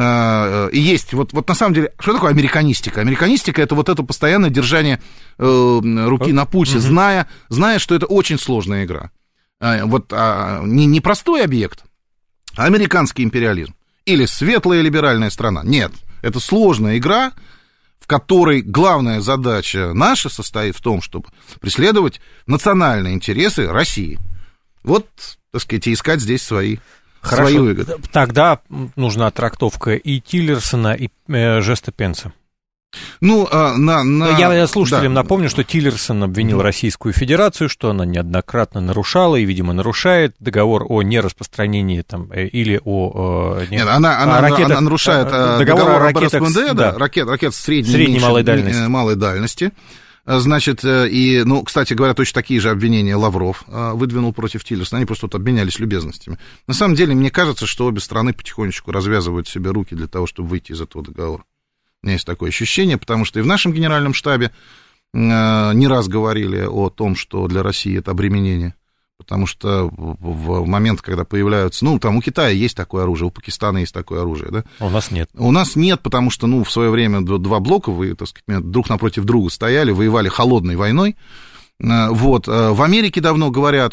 э, и есть, вот, вот на самом деле, что такое американистика? Американистика — это вот это постоянное держание э, руки на пульсе, mm-hmm. зная, зная, что это очень сложная игра. Э, вот а, не, не простой объект, а американский империализм. Или светлая либеральная страна. Нет, это сложная игра, в которой главная задача наша состоит в том, чтобы преследовать национальные интересы России. Вот, так сказать, и искать здесь свои, свои выгоды. Тогда нужна трактовка и Тиллерсона, и э, жеста Пенса. Ну, на, на... Я слушателям да. напомню, что Тиллерсон обвинил mm-hmm. Российскую Федерацию, что она неоднократно нарушала и, видимо, нарушает договор о нераспространении там, или о... Не, Нет, она, она, о ракетах, она нарушает договор, договор о ракетах, РСМД, да, да, ракет, ракет средней, средней меньше, малой дальности. малой дальности. Значит, и, ну, кстати говоря, точно такие же обвинения Лавров выдвинул против Тиллерсона, они просто вот обменялись любезностями. На самом деле, мне кажется, что обе страны потихонечку развязывают себе руки для того, чтобы выйти из этого договора. У меня есть такое ощущение, потому что и в нашем генеральном штабе э, не раз говорили о том, что для России это обременение, потому что в, в момент, когда появляются... Ну, там у Китая есть такое оружие, у Пакистана есть такое оружие, да? У нас нет. У нас нет, потому что, ну, в свое время два блока, вы, так сказать, друг напротив друга стояли, воевали холодной войной. Э, вот. В Америке давно говорят,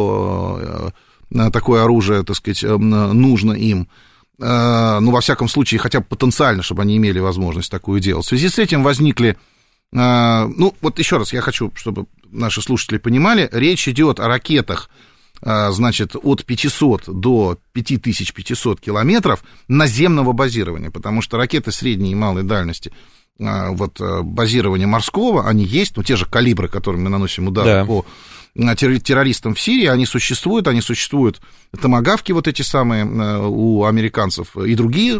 что э, такое оружие, так сказать, нужно им. Ну, во всяком случае, хотя бы потенциально, чтобы они имели возможность такую делать. В связи с этим возникли... Ну, вот еще раз я хочу, чтобы наши слушатели понимали, речь идет о ракетах, значит, от пятисот до пять тысяч пятисот километров наземного базирования, потому что ракеты средней и малой дальности, вот базирования морского, они есть, ну, те же калибры, которыми мы наносим удары да. по... террористам в Сирии, они существуют, они существуют, томагавки вот эти самые у американцев и другие,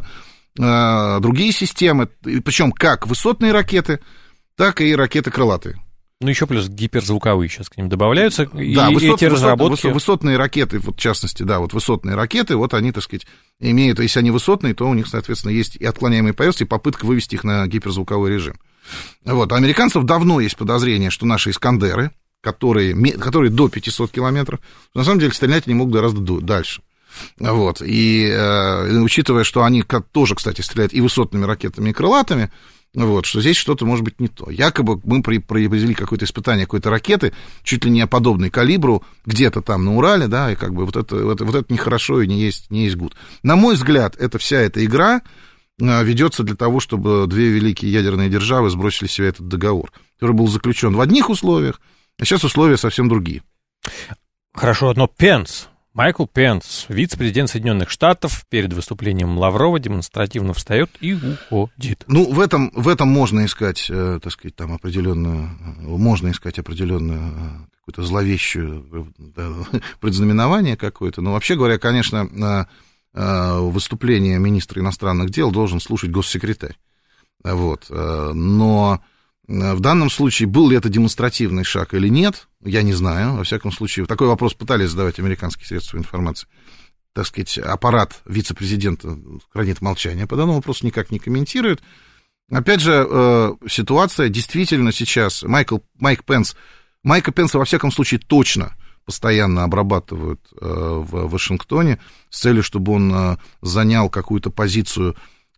другие системы, причем как высотные ракеты, так и ракеты крылатые. Ну, еще плюс гиперзвуковые сейчас к ним добавляются, да, и высот, эти разработки... Высот, высотные ракеты, вот в частности, да, вот высотные ракеты, вот они, так сказать, имеют, если они высотные, то у них, соответственно, есть и отклоняемые поверхности, и попытка вывести их на гиперзвуковой режим. Вот, у американцев давно есть подозрение, что наши «Искандеры», которые, которые до пятисот километров, на самом деле стрелять они могут гораздо дальше. Вот. И э, учитывая, что они тоже, кстати, стреляют и высотными ракетами, и крылатыми, Вот, что здесь что-то может быть не то. Якобы мы произвели какое-то испытание какой-то ракеты, чуть ли не подобной калибру, где-то там на Урале, да, и как бы вот это, вот, вот это нехорошо и не есть, не есть гуд. На мой взгляд, это вся эта игра ведется для того, чтобы две великие ядерные державы сбросили с себя этот договор, который был заключен в одних условиях, а сейчас условия совсем другие. Хорошо, но Пенс... Майкл Пенс, вице-президент Соединенных Штатов, перед выступлением Лаврова демонстративно встает и уходит. Ну, в этом, в этом можно искать, э, так сказать, там определенную, можно искать определенную какую-то зловещую да, предзнаменование какое-то. Но вообще говоря, конечно, э, выступление министра иностранных дел должен слушать госсекретарь. Вот. Но в данном случае был ли это демонстративный шаг или нет, я не знаю. Во всяком случае, такой вопрос пытались задавать американские средства информации. Так сказать, аппарат вице-президента хранит молчание, по данному вопросу никак не комментирует. Опять же, ситуация действительно сейчас... Майкл, Майк Пенс, Майка Пенса, во всяком случае, точно постоянно обрабатывают в Вашингтоне с целью, чтобы он занял какую-то позицию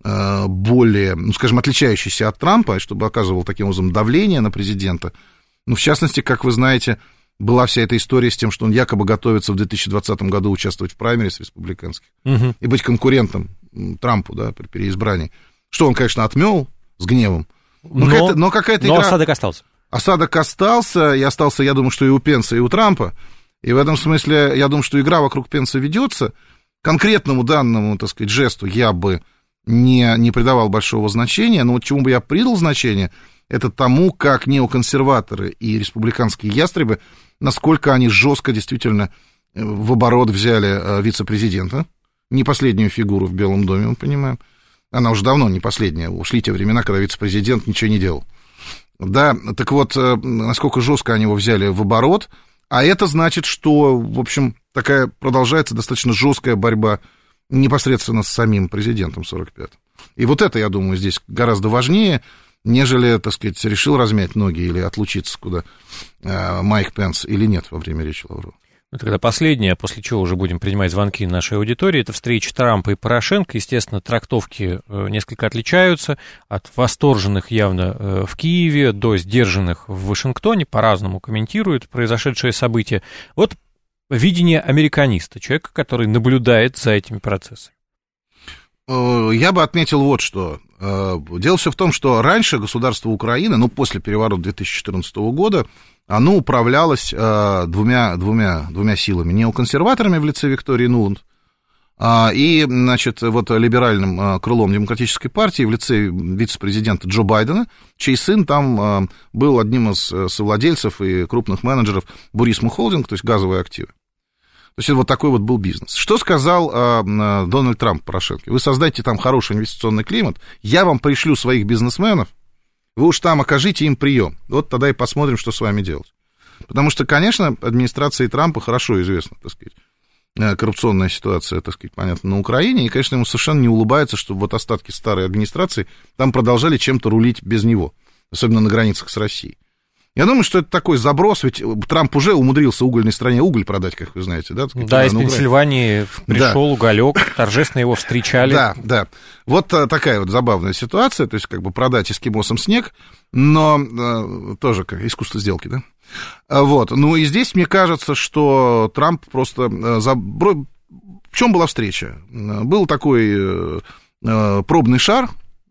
более, ну, скажем, отличающийся от Трампа, чтобы оказывал таким образом давление на президента. Ну, в частности, как вы знаете, была вся эта история с тем, что он якобы готовится в две тысячи двадцатом году участвовать в праймерис республиканских угу. и быть конкурентом Трампу, да, при переизбрании. Что он, конечно, отмел с гневом. Но, но, какая-то, но, какая-то но игра... осадок остался. Осадок остался, и остался, я думаю, что и у Пенса, и у Трампа. И в этом смысле, я думаю, что игра вокруг Пенса ведется. Конкретному данному, так сказать, жесту я бы не, не придавал большого значения, но вот чему бы я придал значение, это тому, как неоконсерваторы и республиканские ястребы, насколько они жестко действительно в оборот взяли вице-президента, не последнюю фигуру в Белом доме, мы понимаем. Она уже давно не последняя, ушли те времена, когда вице-президент ничего не делал. Да, так вот, насколько жестко они его взяли в оборот, а это значит, что, в общем, такая продолжается достаточно жесткая борьба непосредственно с самим президентом сорок пятым. И вот это, я думаю, здесь гораздо важнее, нежели, так сказать, решил размять ноги или отлучиться куда э, Майк Пенс или нет во время речи Лаврова. Ну, тогда последнее, после чего уже будем принимать звонки нашей аудитории, это встреча Трампа и Порошенко. Естественно, трактовки э, несколько отличаются, от восторженных явно э, в Киеве до сдержанных в Вашингтоне, по-разному комментируют произошедшее событие. Вот видение американиста, человека, который наблюдает за этими процессами. Я бы отметил вот что. Дело все в том, что раньше государство Украины, ну, после переворота две тысячи четырнадцатого года, оно управлялось двумя, двумя, двумя силами. Неоконсерваторами в лице Виктории Нуланд и, значит, вот либеральным крылом Демократической партии в лице вице-президента Джо Байдена, чей сын там был одним из совладельцев и крупных менеджеров Бурисма Холдинг, то есть газовые активы. То есть вот такой вот был бизнес. Что сказал э, Дональд Трамп Порошенко? Вы создайте там хороший инвестиционный климат, я вам пришлю своих бизнесменов, вы уж там окажите им прием. Вот тогда и посмотрим, что с вами делать. Потому что, конечно, администрации Трампа хорошо известна, так сказать, коррупционная ситуация, так сказать, понятно, на Украине, и, конечно, ему совершенно не улыбается, чтобы вот остатки старой администрации там продолжали чем-то рулить без него, особенно на границах с Россией. Я думаю, что это такой заброс, ведь Трамп уже умудрился угольной стране уголь продать, как вы знаете, да? Сказать, да, из Пенсильвании пришел да. уголек, торжественно его встречали. Да, да. Вот такая вот забавная ситуация, то есть как бы продать эскимосам снег, но э, тоже как искусство сделки, да? Вот, ну и здесь мне кажется, что Трамп просто... Э, забро... В чем была встреча? Был такой э, э, пробный шар.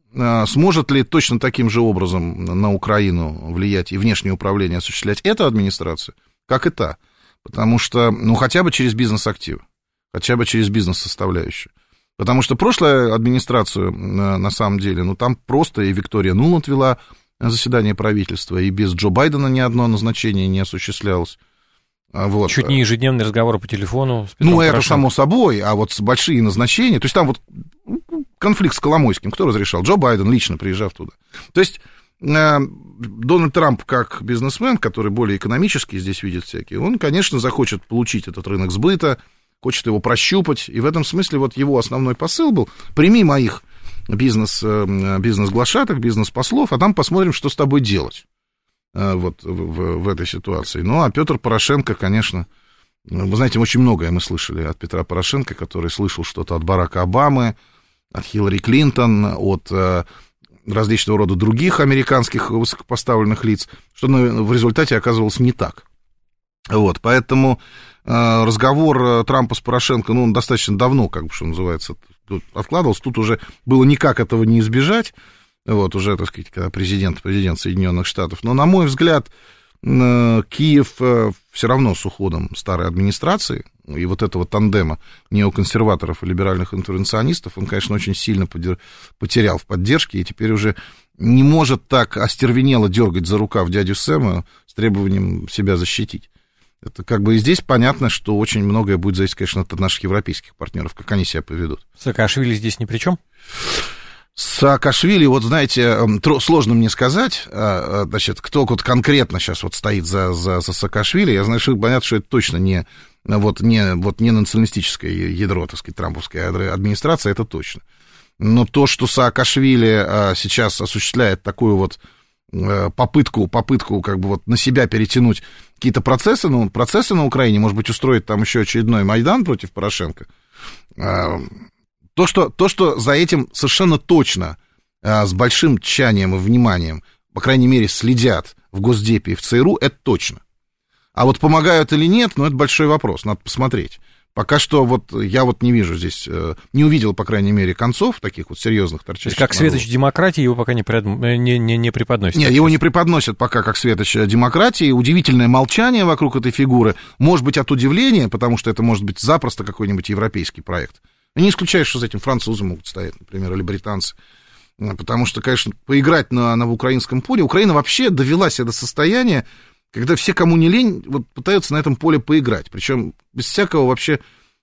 Сможет ли точно таким же образом на Украину влиять и внешнее управление осуществлять эта администрация, как и та? Потому что, ну, хотя бы через бизнес-активы, хотя бы через бизнес-составляющую. Потому что прошлую администрацию, на самом деле, ну, там просто и Виктория Нуланд вела заседание правительства, и без Джо Байдена ни одно назначение не осуществлялось. Вот. Чуть не ежедневные разговоры по телефону. С ну, это само собой, а вот большие назначения, то есть там вот конфликт с Коломойским, кто разрешал? Джо Байден, лично приезжав туда. То есть э, Дональд Трамп, как бизнесмен, который более экономически здесь видит всякие, он, конечно, захочет получить этот рынок сбыта, хочет его прощупать, и в этом смысле вот его основной посыл был: прими моих бизнес, э, бизнес-глашатых, бизнес-послов, а там посмотрим, что с тобой делать. Вот в, в этой ситуации. Ну, а Петр Порошенко, конечно, вы знаете, очень многое мы слышали от Петра Порошенко, который слышал что-то от Барака Обамы, от Хиллари Клинтон, от различного рода других американских высокопоставленных лиц, что в результате оказывалось не так. Вот, поэтому э, разговор Трампа с Порошенко, ну, он достаточно давно, как бы, что называется, откладывался, тут уже было никак этого не избежать, вот, уже, так сказать, когда президент, президент Соединенных Штатов, но, на мой взгляд, э, Киев э, все равно с уходом старой администрации и вот этого тандема неоконсерваторов и либеральных интервенционистов, он, конечно, очень сильно потерял в поддержке и теперь уже не может так остервенело дергать за рукав дядю Сэма с требованием себя защитить. Это как бы и здесь понятно, что очень многое будет зависеть, конечно, от наших европейских партнеров, как они себя поведут. Саакашвили здесь ни при чем? Саакашвили, вот знаете, сложно мне сказать, значит, кто вот конкретно сейчас вот стоит за, за, за Саакашвили. Я знаю, что понятно, что это точно не, вот, не, вот, не националистическое ядро, так сказать, трамповской администрации, это точно. Но то, что Саакашвили сейчас осуществляет такую вот попытку, попытку как бы вот на себя перетянуть какие-то процессы, ну, процессы на Украине, может быть, устроить там еще очередной Майдан против Порошенко, то, что, то, что за этим совершенно точно, с большим тщанием и вниманием, по крайней мере, следят в Госдепе и в ЦРУ, это точно. А вот помогают или нет, ну, это большой вопрос, надо посмотреть. Пока что вот я вот не вижу здесь, не увидел, по крайней мере, концов таких вот серьезных торчащих. Как светоч демократии его пока не, пред... не, не, не преподносят. Нет, его не преподносят пока как светоч демократии. Удивительное молчание вокруг этой фигуры. Может быть, от удивления, потому что это может быть запросто какой-нибудь европейский проект. Не исключаю, что за этим французы могут стоять, например, или британцы. Потому что, конечно, поиграть на, на украинском поле... Украина вообще довела себя до состояния, когда все, кому не лень, вот пытаются на этом поле поиграть. Причем без всякого вообще,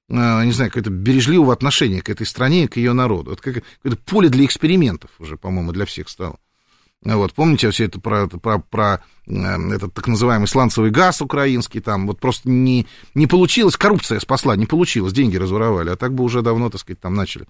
не знаю, какого-то бережливого отношения к этой стране и к ее народу. Это какое-то поле для экспериментов уже, по-моему, для всех стало. Вот, помните все это про, про, про этот так называемый сланцевый газ украинский, там вот просто не, не получилось, коррупция спасла, не получилось, деньги разворовали, а так бы уже давно, так сказать, там начали.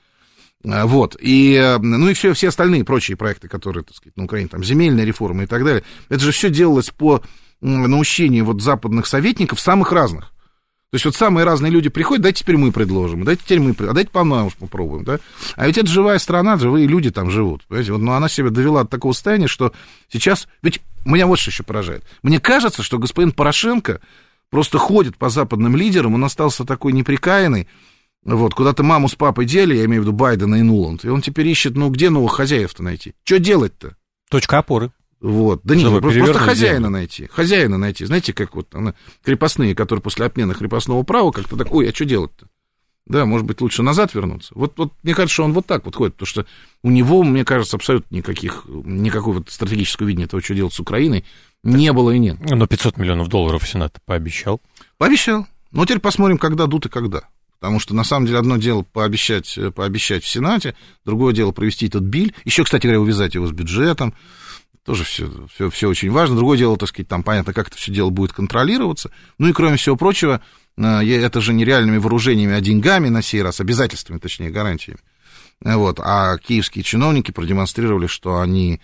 Вот, и, ну и все, все остальные прочие проекты, которые, так сказать, на Украине, там, земельная реформа и так далее, это же все делалось по наущению вот западных советников самых разных. То есть вот самые разные люди приходят, дайте теперь мы предложим, дайте теперь мы, а дайте по-новому попробуем, да? А ведь это живая страна, живые люди там живут, понимаете? Вот, но она себя довела до такого состояния, что сейчас, ведь меня вот что еще поражает. Мне кажется, что господин Порошенко просто ходит по западным лидерам, он остался такой неприкаянный, вот, куда-то маму с папой дели, я имею в виду Байдена и Нуланд, и он теперь ищет, ну, где новых хозяев-то найти? Что делать-то? Точка опоры. Вот, да нет, просто, просто хозяина землю. найти, хозяина найти, знаете, как вот она, крепостные, которые после отмены крепостного права как-то так, ой, а что делать-то? Да, может быть, лучше назад вернуться. Вот, вот мне кажется, что он вот так вот ходит, потому что у него, мне кажется, абсолютно никаких, никакого вот стратегического видения того, что делать с Украиной, не было и нет. Но пятьсот миллионов долларов Сенат пообещал. Пообещал. Ну, теперь посмотрим, когда дадут и когда. Потому что, на самом деле, одно дело пообещать, пообещать в Сенате, другое дело провести этот биль, еще, кстати говоря, увязать его с бюджетом. Тоже все, все, все очень важно. Другое дело, так сказать, там понятно, как это все дело будет контролироваться. Ну и кроме всего прочего, это же не реальными вооружениями, а деньгами на сей раз, обязательствами, точнее, гарантиями. Вот. А киевские чиновники продемонстрировали, что они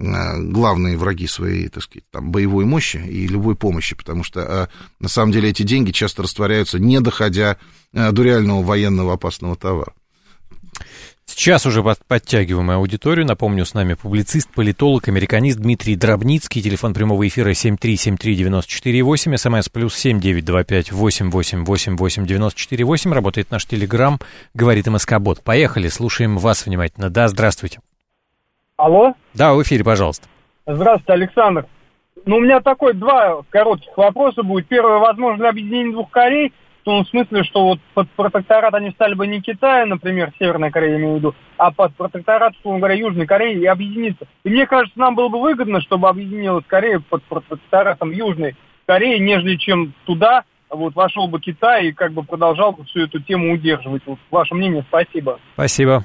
главные враги своей, так сказать, там, боевой мощи и любой помощи, потому что на самом деле эти деньги часто растворяются, не доходя до реального военного опасного товара. Сейчас уже подтягиваем аудиторию. Напомню, с нами публицист, политолог, американист Дмитрий Дробницкий. Телефон прямого эфира семь три семь три девять четыре восемь. СМС плюс семь девять два пять восемь восемь восемь восемь девять четыре восемь. Работает наш телеграм, говорит МСК-бот. Поехали, слушаем вас внимательно. Да, здравствуйте. Алло? Да, в эфире, пожалуйста. Здравствуйте, Александр. Ну, у меня такой два коротких вопроса будет. Первый, возможно ли объединение двух Корей? В том смысле, что вот под протекторат они стали бы не Китая, например, Северная Корея, я имею в виду, а под протекторат, условно говоря, Южной Кореи и объединиться. И мне кажется, нам было бы выгодно, чтобы объединилась Корея под протекторатом Южной Кореи, нежели чем туда вот вошел бы Китай и как бы продолжал бы всю эту тему удерживать. Вот ваше мнение, спасибо. Спасибо.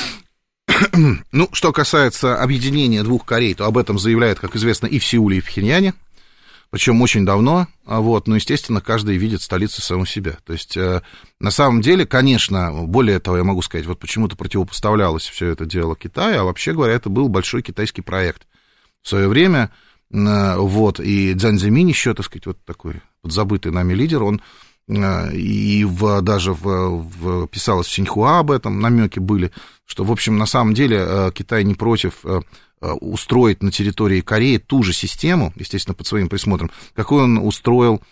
Ну, что касается объединения двух Корей, то об этом заявляют, как известно, и в Сеуле, и в Пхеньяне. Причем очень давно, вот, но, естественно, каждый видит столицу саму себя. То есть, э, на самом деле, конечно, более того, я могу сказать, вот почему-то противопоставлялось все это дело Китаю, а вообще говоря, это был большой китайский проект. В свое время, э, вот, и Цзян Цзиминь еще, так сказать, вот такой подзабытый нами лидер, он и в, даже в, в, писалось в Синьхуа об этом, намеки были, что, в общем, на самом деле Китай не против устроить на территории Кореи ту же систему, естественно, под своим присмотром, какой он устроил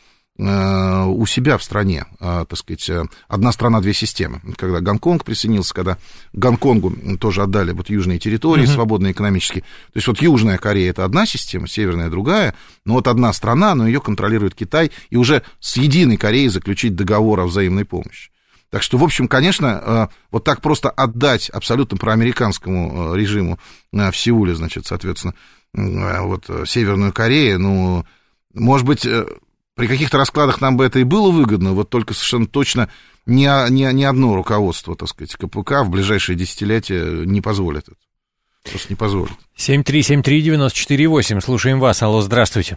у себя в стране, так сказать, одна страна, две системы. Когда Гонконг присоединился, когда Гонконгу тоже отдали вот южные территории, uh-huh. свободные экономически. То есть вот Южная Корея — это одна система, Северная — другая, но вот одна страна, но ее контролирует Китай, и уже с единой Кореей заключить договор о взаимной помощи. Так что, в общем, конечно, вот так просто отдать абсолютно проамериканскому режиму в Сеуле, значит, соответственно, вот Северную Корею, ну, может быть, при каких-то раскладах нам бы это и было выгодно, вот только совершенно точно ни, ни, ни одно руководство, так сказать, КПК в ближайшие десятилетия не позволит это. Просто не позволит. семь три семь три девять четыре восемь, слушаем вас. Алло, здравствуйте.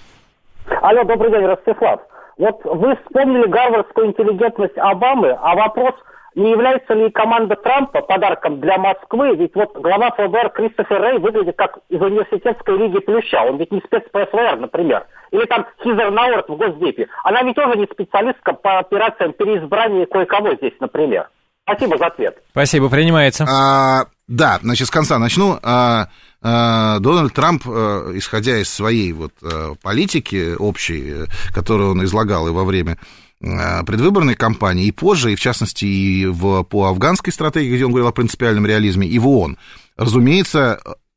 Алло, добрый день, Ростислав. Вот вы вспомнили гарвардскую интеллигентность Обамы, а вопрос, не является ли команда Трампа подарком для Москвы? Ведь вот глава ФБР Кристофер Рэй выглядит как из университетской лиги Плюща. Он ведь не спец по ФБР, например. Или там Хизер Науэрт в Госдепе. Она ведь тоже не специалистка по операциям переизбрания кое-кого здесь, например. Спасибо за ответ. Спасибо, принимается. А, да, значит, с конца начну. А, а, Дональд Трамп, а, исходя из своей вот а, политики общей, которую он излагал и во время предвыборной кампании, и позже, и в частности, и в, по афганской стратегии, где он говорил о принципиальном реализме, и в ООН. Разумеется,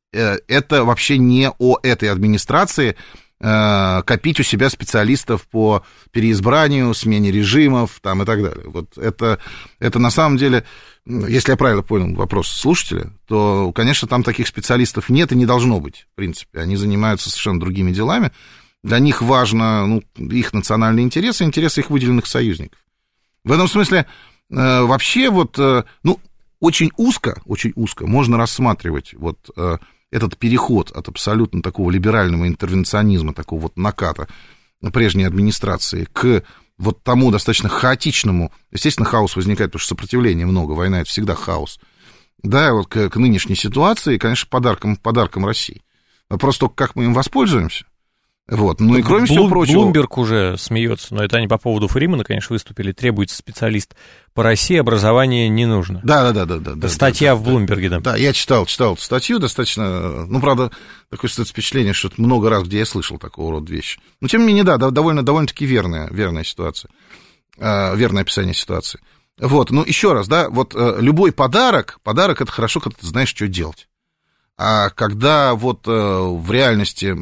это вообще не о этой администрации копить у себя специалистов по переизбранию, смене режимов там, и так далее. Вот это, это на самом деле, если я правильно понял вопрос слушателя, то, конечно, там таких специалистов нет и не должно быть, в принципе. Они занимаются совершенно другими делами. Для них важно, ну, их национальные интересы, интересы их выделенных союзников. В этом смысле э, вообще вот, э, ну, очень узко, очень узко можно рассматривать вот э, этот переход от абсолютно такого либерального интервенционизма, такого вот наката прежней администрации к вот тому достаточно хаотичному, естественно, хаос возникает, потому что сопротивления много, война — это всегда хаос, да, вот к, к нынешней ситуации, конечно, подарком, подарком России. Вопрос только, как мы им воспользуемся. Вот. Ну и кроме Блум, всего прочего... Блумберг уже смеется, но это они по поводу Фримана, конечно, выступили. Требуется специалист по России, образование не нужно. Да, да, да, да, да. Статья да, в Блумберге, да. Да, я читал, читал эту статью достаточно, ну, правда, такое впечатление, что это много раз, где я слышал такого рода вещи. Но, тем не менее, да, довольно, довольно-таки верная, верная ситуация, верное описание ситуации. Вот, ну, еще раз, да, вот любой подарок, подарок — это хорошо, когда ты знаешь, что делать. А когда вот в реальности...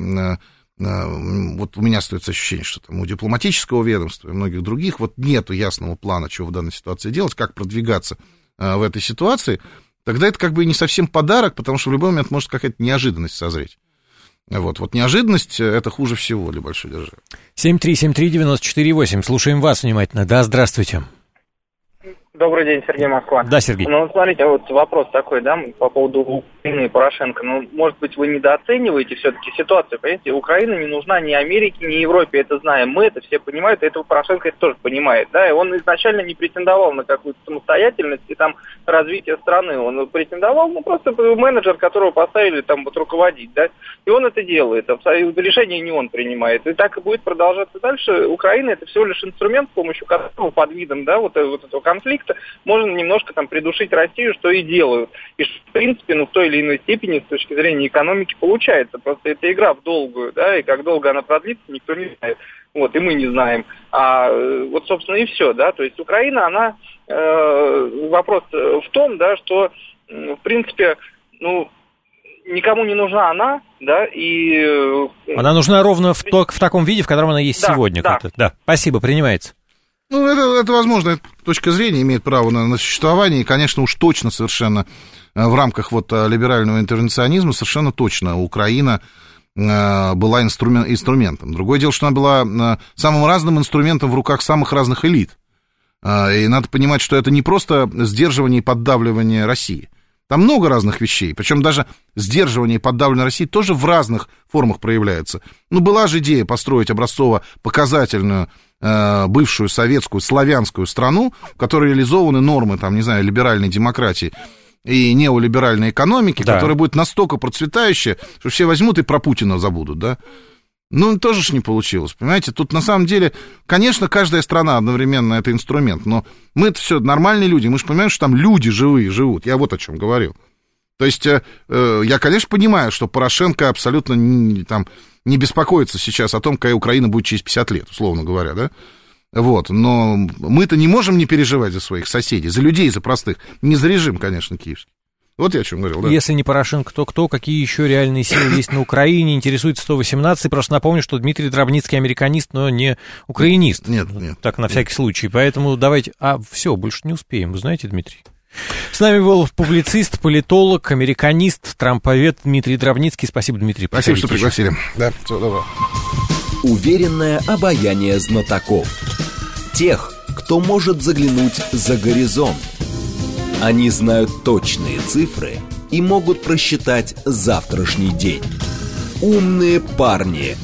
Вот у меня остается ощущение, что там у дипломатического ведомства и многих других вот нету ясного плана, что в данной ситуации делать, как продвигаться а, в этой ситуации, тогда это как бы не совсем подарок, потому что в любой момент может какая-то неожиданность созреть. Вот, вот неожиданность — это хуже всего для большой державы. семь три семь три девять четыре восемь, слушаем вас внимательно. Да, здравствуйте. Добрый день, Сергей, Москва. Да, Сергей. Ну, смотрите, вот вопрос такой, да, по поводу Украины и Порошенко. Ну, может быть, вы недооцениваете все-таки ситуацию, понимаете? Украина не нужна ни Америке, ни Европе, это знаем. Мы это все понимаем, и этого Порошенко это тоже понимает, да, и он изначально не претендовал на какую-то самостоятельность и там развитие страны. Он претендовал, ну, просто менеджер, которого поставили там вот руководить, да, и он это делает, решение не он принимает. И так и будет продолжаться дальше. Украина — это всего лишь инструмент, с помощью которого под видом, да, вот, вот этого конфликта можно немножко там придушить Россию, что и делают. И, в принципе, ну, в той или иной степени, с точки зрения экономики, получается. Просто это игра в долгую, да, и как долго она продлится, никто не знает. Вот, и мы не знаем. А вот, собственно, и все, да. То есть Украина, она... Э, вопрос в том, да, что, в принципе, ну... никому не нужна она, да, и... Она нужна ровно в, то, в таком виде, в котором она есть да, сегодня. Да. да, спасибо, принимается. Ну, это, это возможно, точка зрения имеет право на, на существование, и, конечно, уж точно совершенно в рамках вот либерального интервенционизма совершенно точно Украина была инструмен, инструментом. Другое дело, что она была самым разным инструментом в руках самых разных элит. И надо понимать, что это не просто сдерживание и поддавливание России. Там много разных вещей, причем даже сдерживание и поддавливание России тоже в разных формах проявляется. Ну, была же идея построить образцово-показательную э, бывшую советскую славянскую страну, в которой реализованы нормы, там, не знаю, либеральной демократии и неолиберальной экономики, да. Которая будет настолько процветающая, что все возьмут и про Путина забудут, да? Ну, тоже ж не получилось, понимаете? Тут, на самом деле, конечно, каждая страна одновременно это инструмент, но мы-то все нормальные люди, мы же понимаем, что там люди живые живут. Я вот о чем говорил. То есть, э, я, конечно, понимаю, что Порошенко абсолютно не, там, не беспокоится сейчас о том, какая Украина будет через пятьдесят лет, условно говоря, да? Вот, но мы-то не можем не переживать за своих соседей, за людей, за простых, не за режим, конечно, киевский. Вот я о чем говорил, да. Если не Порошенко, то кто? Какие еще реальные силы есть на Украине? Интересует сто восемнадцать. Просто напомню, что Дмитрий Дробницкий американист, но не украинист. Нет, нет. Так, на всякий случай. Поэтому давайте... А, все, больше не успеем. Вы знаете, Дмитрий? С нами был публицист, политолог, американист, трамповед Дмитрий Дробницкий. Спасибо, Дмитрий. Спасибо, что пригласили. Да, всего доброго. Уверенное обаяние знатоков. Тех, кто может заглянуть за горизонт. Они знают точные цифры и могут просчитать завтрашний день. Умные парни.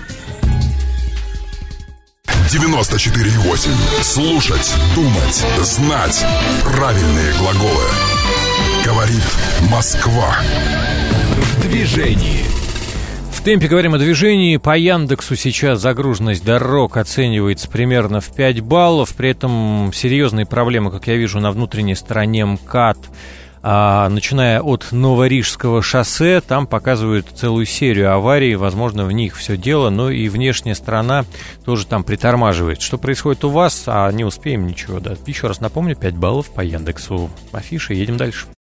девяносто четыре и восемь. Слушать, думать, знать. Правильные глаголы. Говорит Москва. В движении. В темпе говорим о движении. По Яндексу сейчас загруженность дорог оценивается примерно в пять баллов. При этом серьезные проблемы, как я вижу, на внутренней стороне МКАД. А, начиная от Новорижского шоссе, там показывают целую серию аварий. Возможно, в них все дело, но и внешняя сторона тоже там притормаживает. Что происходит у вас? А не успеем ничего, да. Еще раз напомню, пять баллов по Яндексу. Афиша, едем дальше.